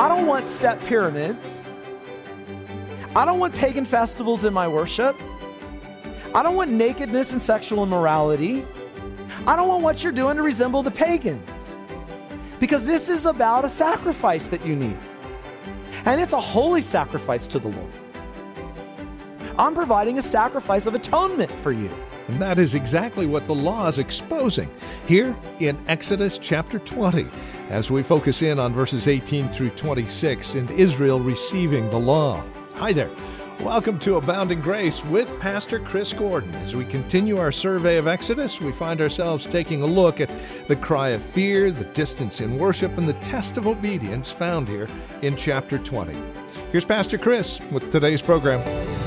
I don't want step pyramids. I don't want pagan festivals in my worship. I don't want nakedness and sexual immorality. I don't want what you're doing to resemble the pagans. Because this is about a sacrifice that you need. And it's a holy sacrifice to the Lord. I'm providing a sacrifice of atonement for you. And that is exactly what the law is exposing here in Exodus chapter 20, as we focus in on verses 18 through 26 and Israel receiving the law. Hi there. Welcome to Abounding Grace with Pastor Chris Gordon. As we continue our survey of Exodus, we find ourselves taking a look at the cry of fear, the distance in worship, and the test of obedience found here in chapter 20. Here's Pastor Chris with today's program.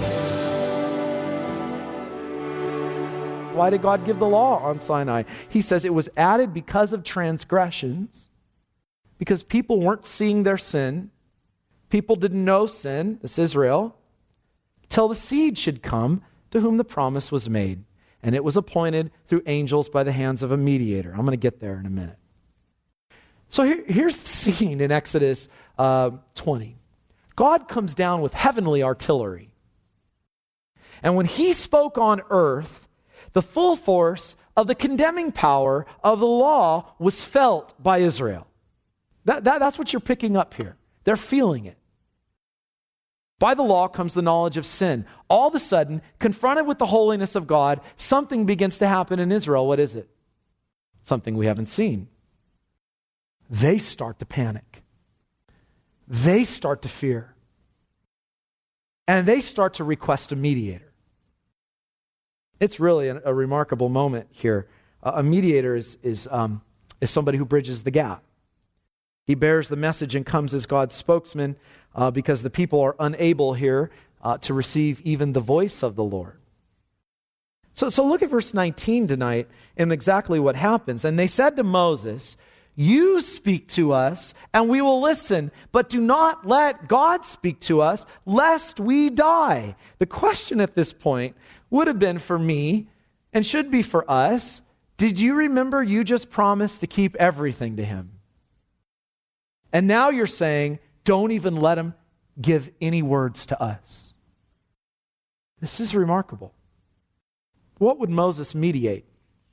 Why did God give the law on Sinai? He says it was added because of transgressions, because people weren't seeing their sin. People didn't know sin, this Israel, till the seed should come to whom the promise was made. And it was appointed through angels by the hands of a mediator. I'm going to get there in a minute. So here's the scene in Exodus 20. God comes down with heavenly artillery. And when he spoke on earth, the full force of the condemning power of the law was felt by Israel. That's what you're picking up here. They're feeling it. By the law comes the knowledge of sin. All of a sudden, confronted with the holiness of God, something begins to happen in Israel. What is it? Something we haven't seen. They start to panic. They start to fear. And they start to request a mediator. It's really a remarkable moment here. A mediator is somebody who bridges the gap. He bears the message and comes as God's spokesman because the people are unable here to receive even the voice of the Lord. So look at verse 19 tonight and exactly what happens. And they said to Moses, "You speak to us and we will listen, but do not let God speak to us, lest we die." The question at this point would have been for me and should be for us, did you remember you just promised to keep everything to him? And now you're saying, don't even let him give any words to us. This is remarkable. What would Moses mediate?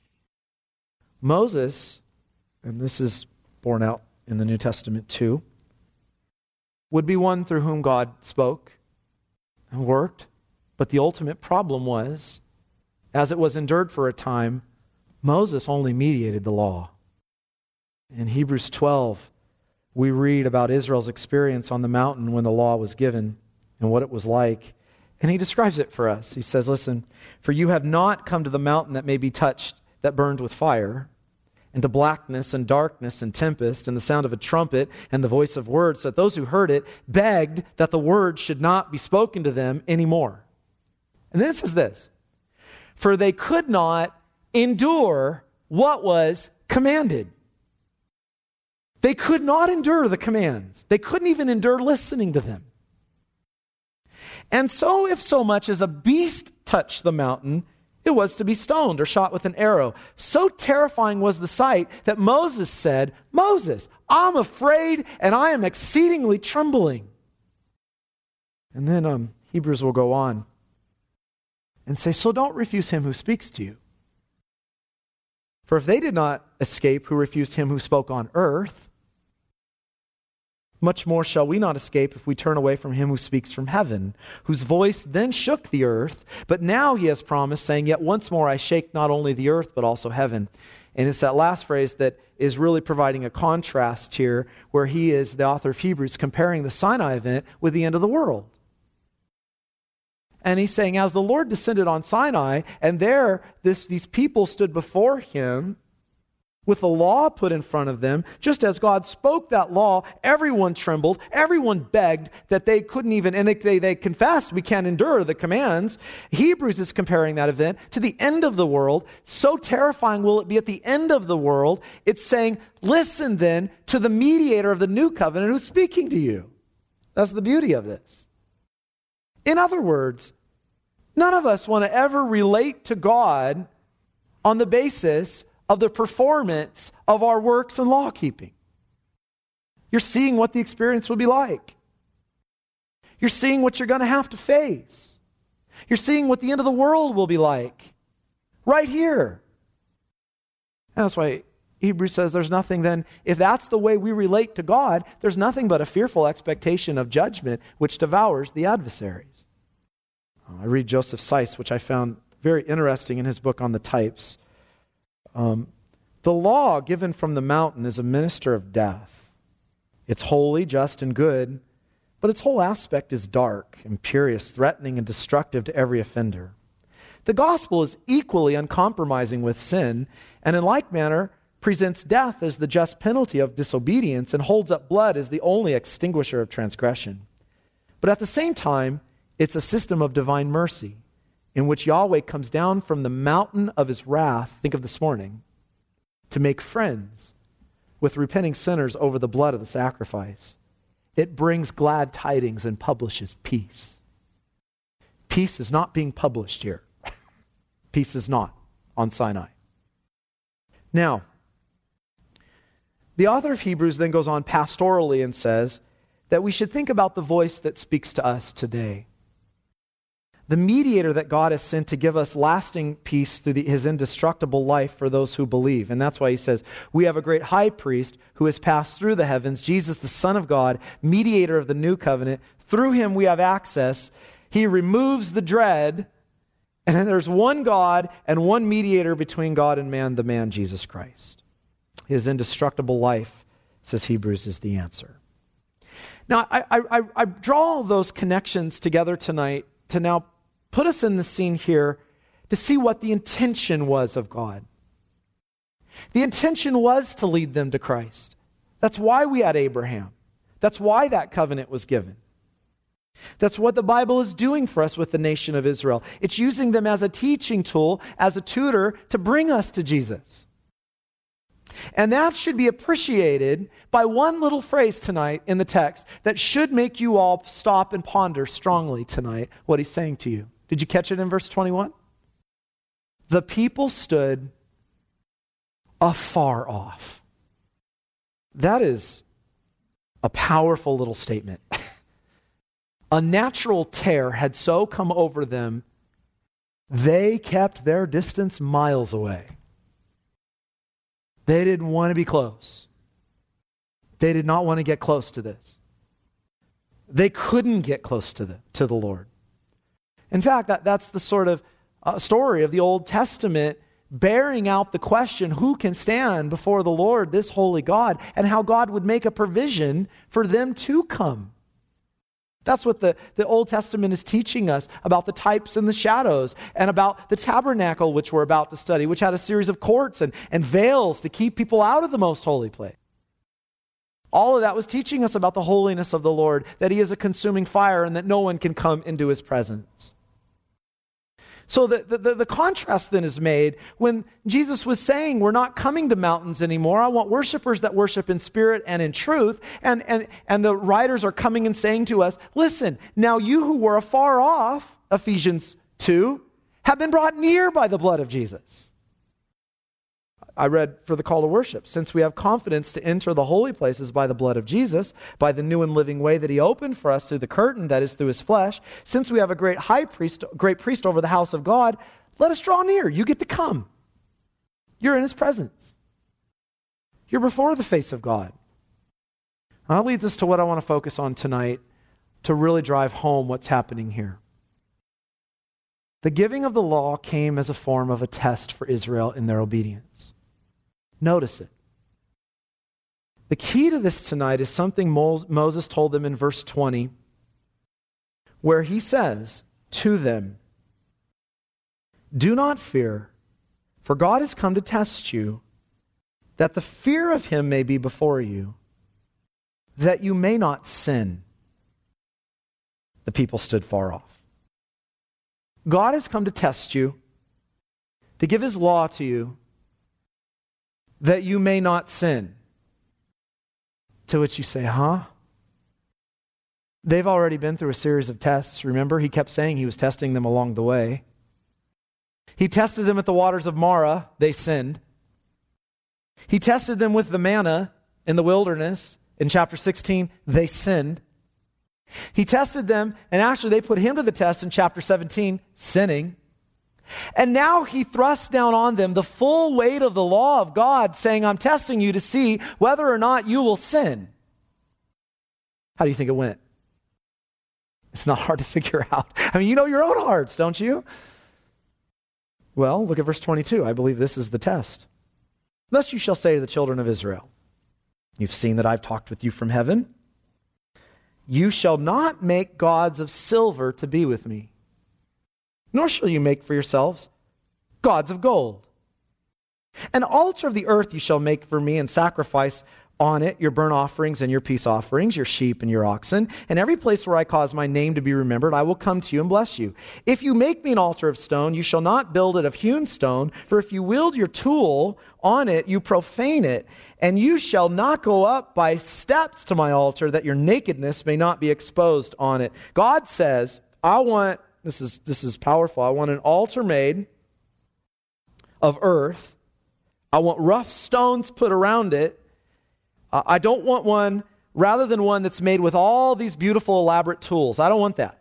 Moses, and this is borne out in the New Testament too, would be one through whom God spoke and worked. But the ultimate problem was, as it was endured for a time, Moses only mediated the law. In Hebrews 12, we read about Israel's experience on the mountain when the law was given and what it was like. And he describes it for us. He says, listen, "For you have not come to the mountain that may be touched, that burned with fire, and to blackness and darkness and tempest and the sound of a trumpet and the voice of words, so that those who heard it begged that the word should not be spoken to them anymore." And then it says this, "For they could not endure what was commanded." They could not endure the commands. They couldn't even endure listening to them. And so if so much as a beast touched the mountain, it was to be stoned or shot with an arrow. So terrifying was the sight that Moses said, "Moses, I'm afraid and I am exceedingly trembling." And then Hebrews will go on and say, "So don't refuse him who speaks to you. For if they did not escape who refused him who spoke on earth, much more shall we not escape if we turn away from him who speaks from heaven, whose voice then shook the earth. But now he has promised, saying, 'Yet once more I shake not only the earth, but also heaven.'" And it's that last phrase that is really providing a contrast here, where he is, the author of Hebrews, comparing the Sinai event with the end of the world. And he's saying, as the Lord descended on Sinai, and there these people stood before him with the law put in front of them, just as God spoke that law, everyone trembled, everyone begged that they couldn't even, and they confessed, we can't endure the commands. Hebrews is comparing that event to the end of the world. So terrifying will it be at the end of the world. It's saying, listen then to the mediator of the new covenant who's speaking to you. That's the beauty of this. In other words, none of us want to ever relate to God on the basis of the performance of our works and law keeping. You're seeing what the experience will be like. You're seeing what you're going to have to face. You're seeing what the end of the world will be like right here. And that's why Hebrews says there's nothing then, if that's the way we relate to God, there's nothing but a fearful expectation of judgment which devours the adversaries. I read Joseph Seiss, which I found very interesting in his book on the types. The law given from the mountain is a minister of death. It's holy, just, and good, but its whole aspect is dark, imperious, threatening, and destructive to every offender. The gospel is equally uncompromising with sin, and in like manner presents death as the just penalty of disobedience and holds up blood as the only extinguisher of transgression. But at the same time, it's a system of divine mercy in which Yahweh comes down from the mountain of his wrath, think of this morning, to make friends with repenting sinners over the blood of the sacrifice. It brings glad tidings and publishes peace. Peace is not being published here. Peace is not on Sinai. Now, the author of Hebrews then goes on pastorally and says that we should think about the voice that speaks to us today. The mediator that God has sent to give us lasting peace through his indestructible life for those who believe. And that's why he says, we have a great high priest who has passed through the heavens, Jesus, the Son of God, mediator of the new covenant. Through him we have access. He removes the dread. And then there's one God and one mediator between God and man, the man Jesus Christ. His indestructible life, says Hebrews, is the answer. Now, I draw all those connections together tonight to now put us in the scene here to see what the intention was of God. The intention was to lead them to Christ. That's why we had Abraham. That's why that covenant was given. That's what the Bible is doing for us with the nation of Israel. It's using them as a teaching tool, as a tutor, to bring us to Jesus. And that should be appreciated by one little phrase tonight in the text that should make you all stop and ponder strongly tonight what he's saying to you. Did you catch it in verse 21? The people stood afar off. That is a powerful little statement. A natural terror had so come over them, they kept their distance miles away. They didn't want to be close. They did not want to get close to this. They couldn't get close to the Lord. In fact, that's the sort of story of the Old Testament bearing out the question, who can stand before the Lord, this holy God, and how God would make a provision for them to come. That's what the Old Testament is teaching us about the types and the shadows, and about the tabernacle, which we're about to study, which had a series of courts and veils to keep people out of the most holy place. All of that was teaching us about the holiness of the Lord, that he is a consuming fire and that no one can come into his presence. So the contrast then is made when Jesus was saying, we're not coming to mountains anymore. I want worshipers that worship in spirit and in truth. And the writers are coming and saying to us, listen, now you who were afar off, Ephesians 2, have been brought near by the blood of Jesus. I read for the call to worship, since we have confidence to enter the holy places by the blood of Jesus, by the new and living way that he opened for us through the curtain, that is through his flesh, since we have a great priest over the house of God, let us draw near. You get to come. You're in his presence. You're before the face of God. That leads us to what I want to focus on tonight to really drive home what's happening here. The giving of the law came as a form of a test for Israel in their obedience. Notice it. The key to this tonight is something Moses told them in verse 20, where he says to them, do not fear, for God has come to test you, that the fear of him may be before you, that you may not sin. The people stood far off. God has come to test you, to give his law to you, that you may not sin. To which you say, huh? They've already been through a series of tests. Remember, he kept saying he was testing them along the way. He tested them at the waters of Marah. They sinned. He tested them with the manna in the wilderness. In chapter 16, they sinned. He tested them, and actually they put him to the test in chapter 17, sinning. And now he thrusts down on them the full weight of the law of God, saying, I'm testing you to see whether or not you will sin. How do you think it went? It's not hard to figure out. I mean, you know your own hearts, don't you? Well, look at verse 22. I believe this is the test. Thus you shall say to the children of Israel, you've seen that I've talked with you from heaven. You shall not make gods of silver to be with me, nor shall you make for yourselves gods of gold. An altar of the earth you shall make for me, and sacrifice on it your burnt offerings and your peace offerings, your sheep and your oxen. And every place where I cause my name to be remembered, I will come to you and bless you. If you make me an altar of stone, you shall not build it of hewn stone, for if you wield your tool on it, you profane it. And you shall not go up by steps to my altar, that your nakedness may not be exposed on it. God says, I want, this is powerful, I want an altar made of earth. I want rough stones put around it. I don't want one, rather than one that's made with all these beautiful, elaborate tools. I don't want that.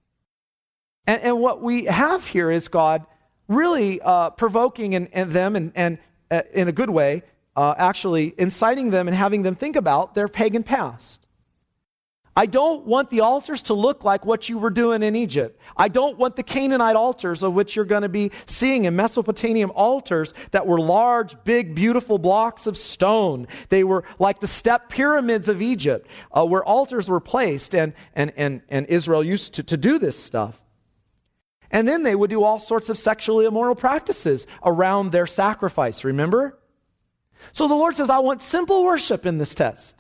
And what we have here is God really provoking them and in a good way, actually inciting them and having them think about their pagan past. I don't want the altars to look like what you were doing in Egypt. I don't want the Canaanite altars of which you're going to be seeing in Mesopotamian altars that were large, big, beautiful blocks of stone. They were like the step pyramids of Egypt, where altars were placed, and Israel used to do this stuff. And then they would do all sorts of sexually immoral practices around their sacrifice, remember? So the Lord says, I want simple worship in this test.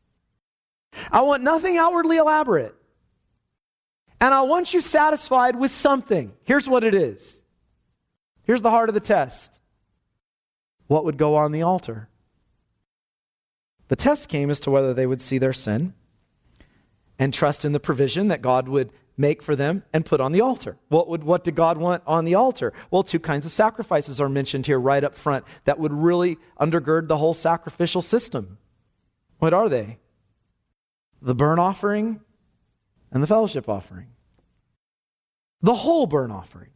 I want nothing outwardly elaborate. And I want you satisfied with something. Here's what it is. Here's the heart of the test. What would go on the altar? The test came as to whether they would see their sin and trust in the provision that God would make for them and put on the altar. What did God want on the altar? Well, two kinds of sacrifices are mentioned here right up front that would really undergird the whole sacrificial system. What are they? The burnt offering and the fellowship offering. The whole burnt offering.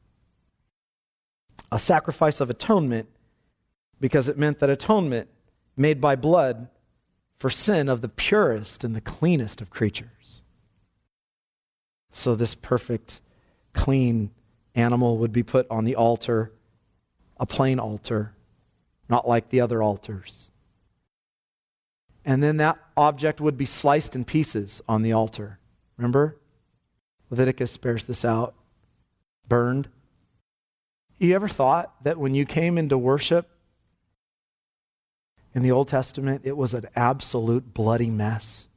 A sacrifice of atonement, because it meant that atonement made by blood for sin of the purest and the cleanest of creatures. So this perfect, clean animal would be put on the altar, a plain altar, not like the other altars. And then that object would be sliced in pieces on the altar. Remember? Leviticus bears this out. Burned. You ever thought that when you came into worship in the Old Testament, it was an absolute bloody mess?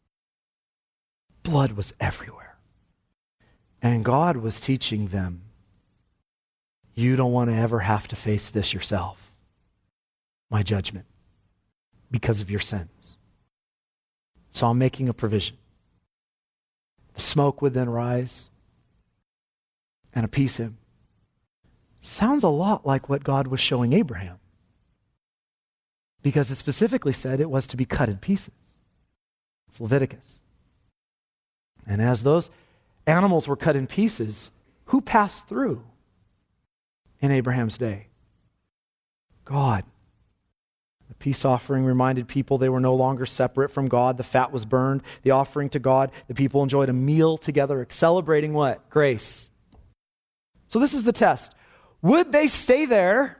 Blood was everywhere. And God was teaching them, you don't want to ever have to face this yourself. My judgment. Because of your sins. So I'm making a provision. The smoke would then rise and appease him. Sounds a lot like what God was showing Abraham. Because it specifically said it was to be cut in pieces. It's Leviticus. And as those animals were cut in pieces, who passed through in Abraham's day? God. The peace offering reminded people they were no longer separate from God. The fat was burned. The offering to God. The people enjoyed a meal together, celebrating what? Grace. So this is the test. Would they stay there?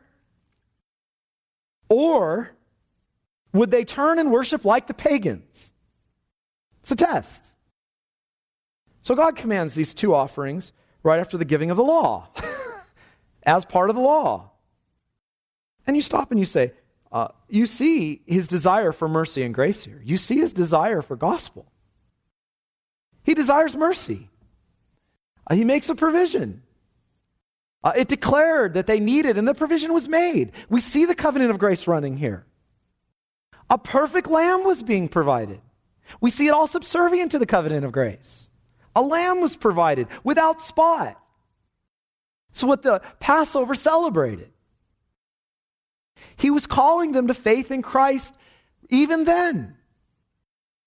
Or would they turn and worship like the pagans? It's a test. So God commands these two offerings right after the giving of the law. As part of the law. And you stop and you say, you see his desire for mercy and grace here. You see his desire for gospel. He desires mercy. He makes a provision. It declared that they needed, and the provision was made. We see the covenant of grace running here. A perfect lamb was being provided. We see it all subservient to the covenant of grace. A lamb was provided without spot. It's what the Passover celebrated. He was calling them to faith in Christ even then.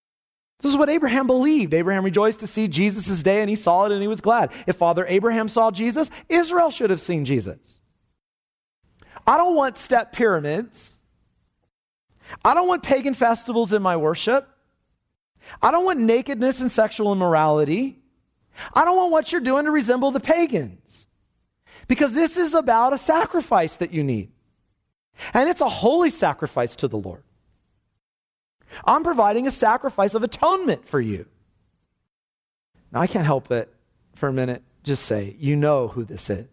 This is what Abraham believed. Abraham rejoiced to see Jesus' day, and he saw it and he was glad. If Father Abraham saw Jesus, Israel should have seen Jesus. I don't want step pyramids. I don't want pagan festivals in my worship. I don't want nakedness and sexual immorality. I don't want what you're doing to resemble the pagans. Because this is about a sacrifice that you need. And it's a holy sacrifice to the Lord. I'm providing a sacrifice of atonement for you. Now, I can't help but, for a minute, just say, you know who this is.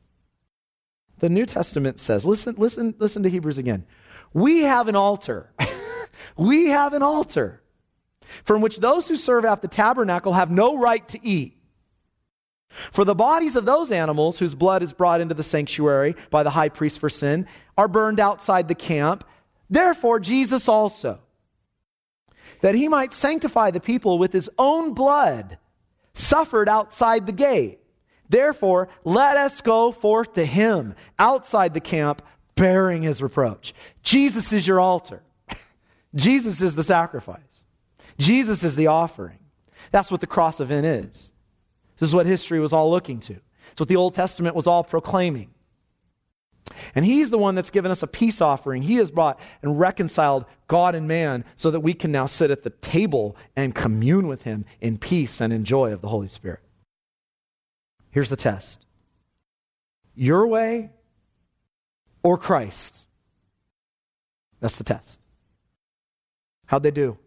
The New Testament says, listen to Hebrews again. We have an altar. We have an altar from which those who serve at the tabernacle have no right to eat. For the bodies of those animals whose blood is brought into the sanctuary by the high priest for sin are burned outside the camp. Therefore, Jesus also, that he might sanctify the people with his own blood, suffered outside the gate. Therefore, let us go forth to him outside the camp, bearing his reproach. Jesus is your altar. Jesus is the sacrifice. Jesus is the offering. That's what the cross event is. This is what history was all looking to. It's what the Old Testament was all proclaiming. And he's the one that's given us a peace offering. He has brought and reconciled God and man so that we can now sit at the table and commune with him in peace and in joy of the Holy Spirit. Here's the test. Your way or Christ? That's the test. How'd they do?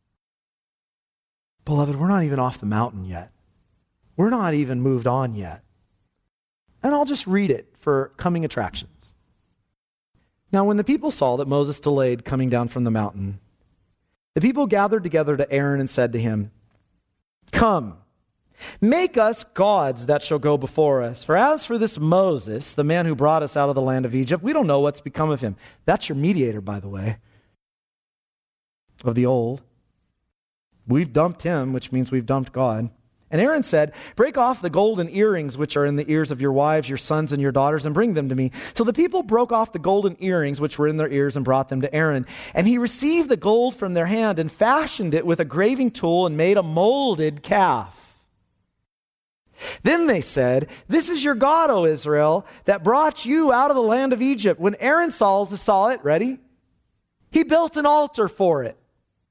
Beloved, we're not even off the mountain yet. We're not even moved on yet. And I'll just read it for coming attractions. Now, when the people saw that Moses delayed coming down from the mountain, the people gathered together to Aaron and said to him, "Come, make us gods that shall go before us. For as for this Moses, the man who brought us out of the land of Egypt, we don't know what's become of him." That's your mediator, by the way, of the old. We've dumped him, which means we've dumped God. And Aaron said, "Break off the golden earrings which are in the ears of your wives, your sons, and your daughters, and bring them to me." So the people broke off the golden earrings which were in their ears and brought them to Aaron. And he received the gold from their hand and fashioned it with a graving tool and made a molded calf. Then they said, "This is your God, O Israel, that brought you out of the land of Egypt." When Aaron saw it, ready? He built an altar for it.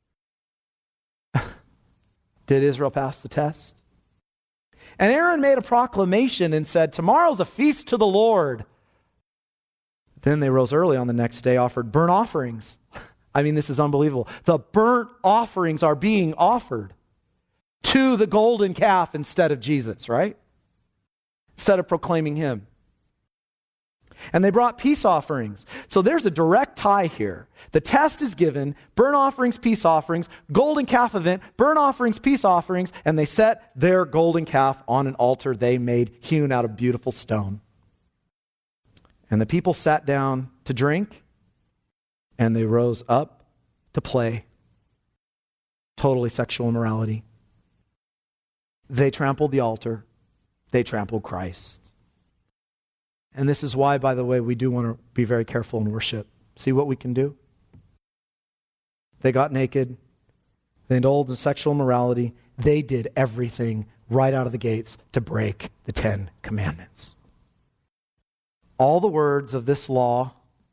Did Israel pass the test? And Aaron made a proclamation and said, "Tomorrow's a feast to the Lord." Then they rose early on the next day, offered burnt offerings. I mean, this is unbelievable. The burnt offerings are being offered to the golden calf instead of Jesus, right? Instead of proclaiming him. And they brought peace offerings. So there's a direct tie here. The test is given, burnt offerings, peace offerings, golden calf event, burnt offerings, peace offerings, and they set their golden calf on an altar they made, hewn out of beautiful stone. And the people sat down to drink, and they rose up to play. Totally sexual immorality. They trampled the altar. They trampled Christ. And this is why, by the way, we do want to be very careful in worship. See what we can do? They got naked. They indulged in sexual immorality. They did everything right out of the gates to break the 10 Commandments. All the words of this law,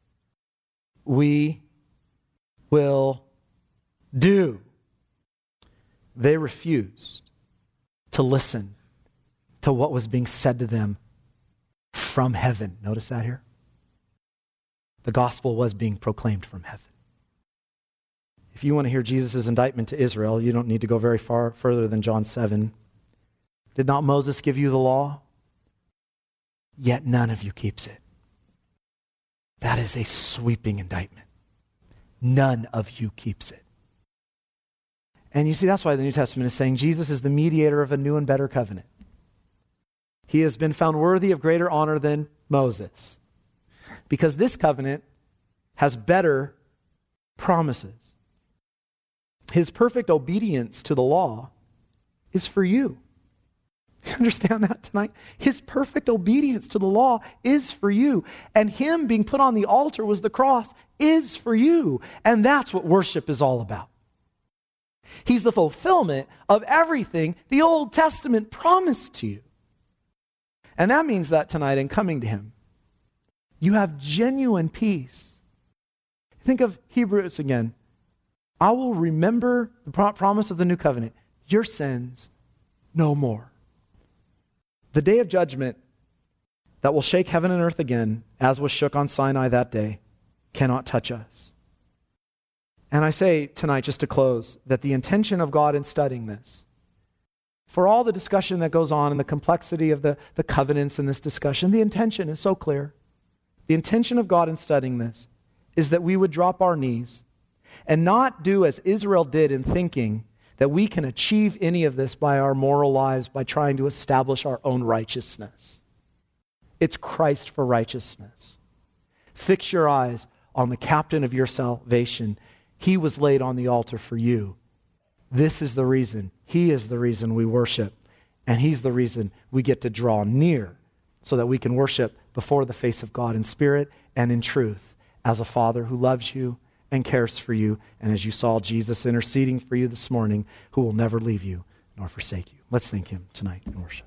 we will do. They refused to listen to what was being said to them from heaven. Notice that here? The gospel was being proclaimed from heaven. If you want to hear Jesus' indictment to Israel, you don't need to go very far further than John 7. Did not Moses give you the law? Yet none of you keeps it. That is a sweeping indictment. None of you keeps it. And you see, that's why the New Testament is saying Jesus is the mediator of a new and better covenant. He has been found worthy of greater honor than Moses, because this covenant has better promises. His perfect obedience to the law is for you. You understand that tonight? His perfect obedience to the law is for you. And him being put on the altar was the cross, is for you. And that's what worship is all about. He's the fulfillment of everything the Old Testament promised to you. And that means that tonight in coming to him, you have genuine peace. Think of Hebrews again. I will remember the promise of the new covenant, your sins no more. The day of judgment that will shake heaven and earth again, as was shook on Sinai that day, cannot touch us. And I say tonight, just to close, that the intention of God in studying this, for all the discussion that goes on and the complexity of the covenants in this discussion, the intention is so clear. The intention of God in studying this is that we would drop our knees and not do as Israel did in thinking that we can achieve any of this by our moral lives, by trying to establish our own righteousness. It's Christ for righteousness. Fix your eyes on the captain of your salvation. He was laid on the altar for you. This is the reason. He is the reason we worship. And he's the reason we get to draw near so that we can worship before the face of God in spirit and in truth as a Father who loves you and cares for you. And as you saw Jesus interceding for you this morning, who will never leave you nor forsake you. Let's thank him tonight in worship.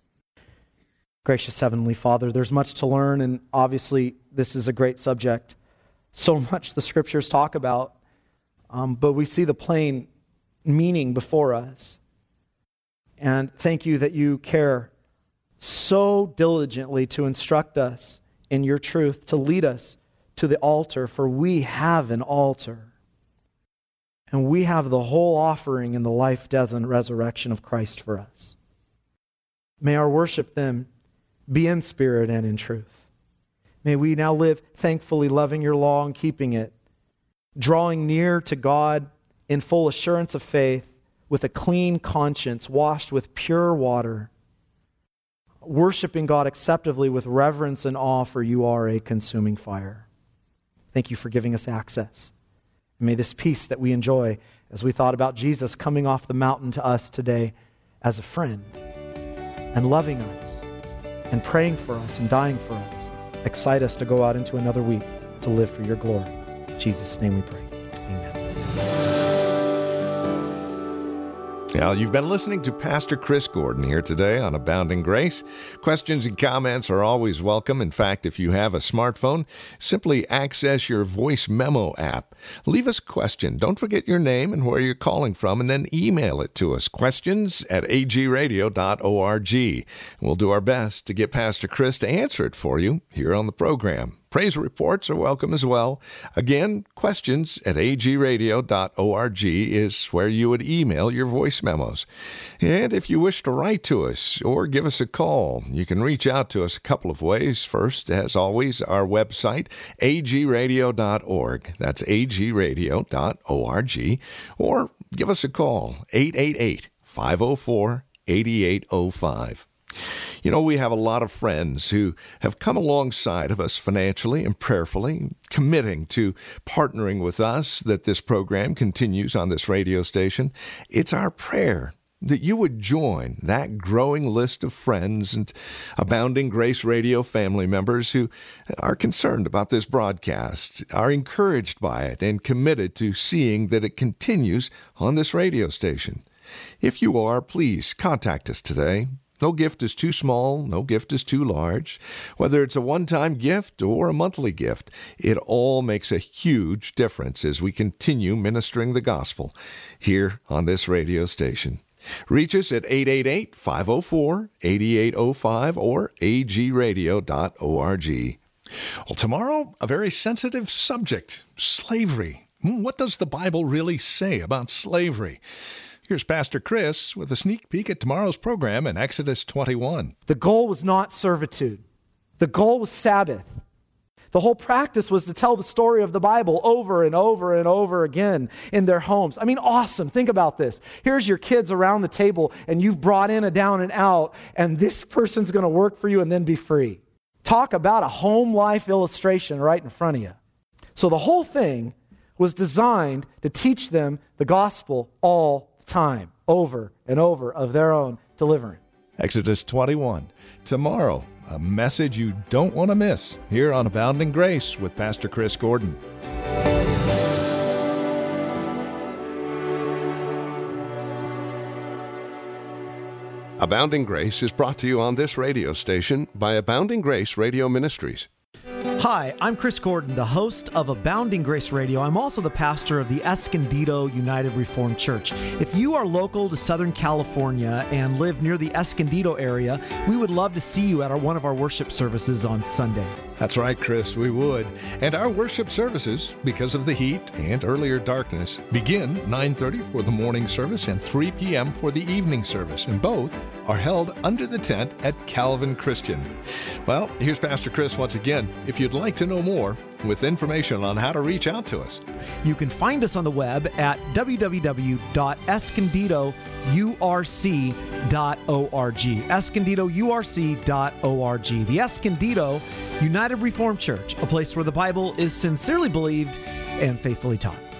Gracious Heavenly Father, there's much to learn, and obviously this is a great subject. So much the Scriptures talk about, but we see the plain meaning before us. And thank you that you care so diligently to instruct us in your truth, to lead us to the altar, for we have an altar. And we have the whole offering in the life, death, and resurrection of Christ for us. May our worship then be in spirit and in truth. May we now live thankfully, loving your law and keeping it, drawing near to God in full assurance of faith, with a clean conscience, washed with pure water, worshiping God acceptably with reverence and awe, for you are a consuming fire. Thank you for giving us access. And may this peace that we enjoy as we thought about Jesus coming off the mountain to us today as a friend and loving us and praying for us and dying for us, excite us to go out into another week to live for your glory. In Jesus' name we pray. Amen. Now, you've been listening to Pastor Chris Gordon here today on Abounding Grace. Questions and comments are always welcome. In fact, if you have a smartphone, simply access your voice memo app. Leave us a question. Don't forget your name and where you're calling from, and then email it to us, questions@agradio.org. We'll do our best to get Pastor Chris to answer it for you here on the program. Praise reports are welcome as well. Again, questions@agradio.org is where you would email your voice memos. And if you wish to write to us or give us a call, you can reach out to us a couple of ways. First, as always, our website, agradio.org. That's agradio.org. Or give us a call, 888-504-8805. You know, we have a lot of friends who have come alongside of us financially and prayerfully, committing to partnering with us that this program continues on this radio station. It's our prayer that you would join that growing list of friends and Abounding Grace Radio family members who are concerned about this broadcast, are encouraged by it, and committed to seeing that it continues on this radio station. If you are, please contact us today. No gift is too small, no gift is too large. Whether it's a one-time gift or a monthly gift, it all makes a huge difference as we continue ministering the gospel here on this radio station. Reach us at 888-504-8805 or agradio.org. Well, tomorrow, a very sensitive subject, slavery. What does the Bible really say about slavery? Here's Pastor Chris with a sneak peek at tomorrow's program in Exodus 21. The goal was not servitude. The goal was Sabbath. The whole practice was to tell the story of the Bible over and over and over again in their homes. I mean, awesome. Think about this. Here's your kids around the table, and you've brought in a down and out, and this person's going to work for you and then be free. Talk about a home life illustration right in front of you. So the whole thing was designed to teach them the gospel all time, over and over, of their own deliverance. Exodus 21. Tomorrow, a message you don't want to miss here on Abounding Grace with Pastor Chris Gordon. Abounding Grace is brought to you on this radio station by Abounding Grace Radio Ministries. Hi, I'm Chris Gordon, the host of Abounding Grace Radio. I'm also the pastor of the Escondido United Reformed Church. If you are local to Southern California and live near the Escondido area, we would love to see you at one of our worship services on Sunday. That's right, Chris, we would. And our worship services, because of the heat and earlier darkness, begin 9:30 for the morning service and 3 p.m. for the evening service, and both are held under the tent at Calvin Christian. Well, here's Pastor Chris once again. If you'd like to know more, with information on how to reach out to us, you can find us on the web at www.escondidourc.org. escondidourc.org. The Escondido United Reformed Church, a place where the Bible is sincerely believed and faithfully taught.